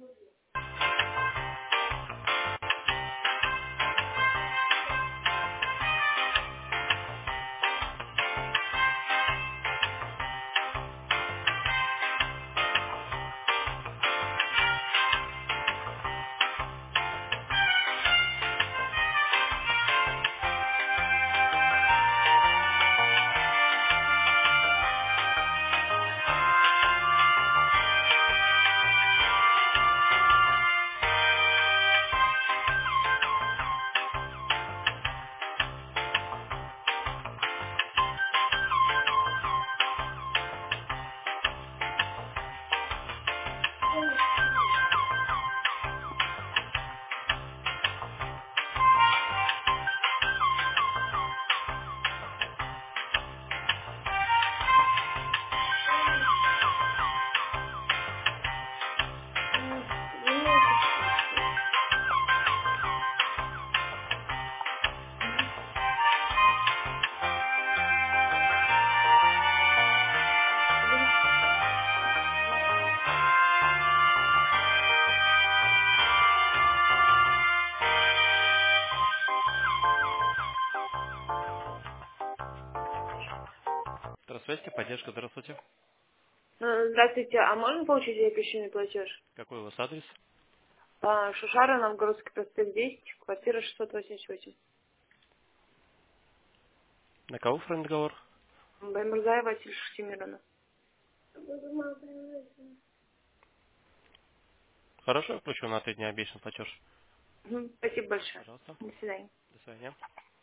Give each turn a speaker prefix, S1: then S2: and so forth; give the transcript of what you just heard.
S1: Здравствуйте, поддержка, здравствуйте.
S2: Здравствуйте, а можно получить запрещенный платеж?
S1: Какой у вас адрес?
S2: Шушара, Новгородский проспект 10, квартира 688.
S1: На кого оформлен договор?
S2: Баймурзаева Василий Шахтимировна.
S1: Хорошо, я включу на 3 дня обещан платеж.
S2: Спасибо большое.
S1: Пожалуйста.
S2: До свидания.
S1: До свидания.